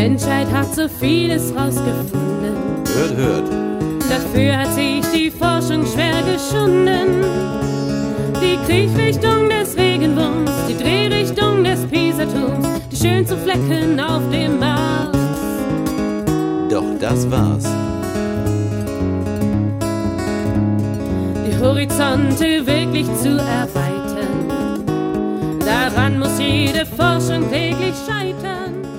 Menschheit hat so vieles rausgefunden. Hört, hört. Dafür hat sich die Forschung schwer geschunden. Die Kriechrichtung des Regenwurms, die Drehrichtung des Pisa-Turms, die schönsten Flecken auf dem Mars. Doch das war's. Die Horizonte wirklich zu erweitern, daran muss jede Forschung täglich scheitern.